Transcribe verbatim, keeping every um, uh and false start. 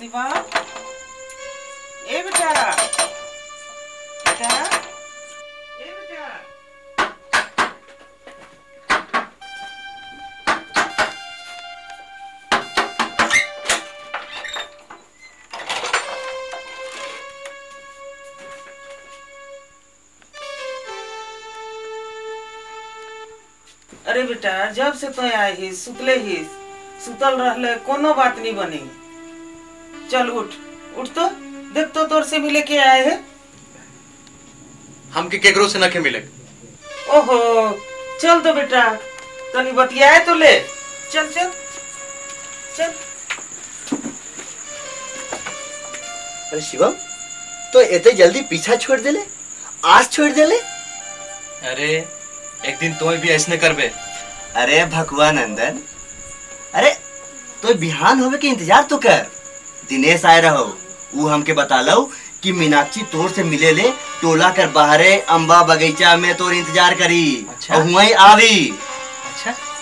शिवा, ए बेटा, बेटा, ए बेटा। अरे बेटा, जब से तो आए ही सुतले ही सुतल रहले, कोनो बात नहीं बनी। चल उठ उठ तो देख तो तोर से मिले के आए है। हम के केकरो से न के मिले। ओहो चल तो बेटा, तनी बतियाए तो ले। चल चल चल। अरे शिवम, तो इतने जल्दी पीछा छोड़ देले, आज छोड़ देले। अरे एक दिन तुम्हें भी ऐसने करबे। अरे भगवान नंदन, अरे तो बिहान होवे के इंतजार तो कर। दिनेश आए रहो, वो हमके बता लो कि मीनाक्षी तोर से मिले ले टोला कर बाहरे अम्बा बगीचा में तोर इंतजार करी। अच्छा? और हुआ आवी। अच्छा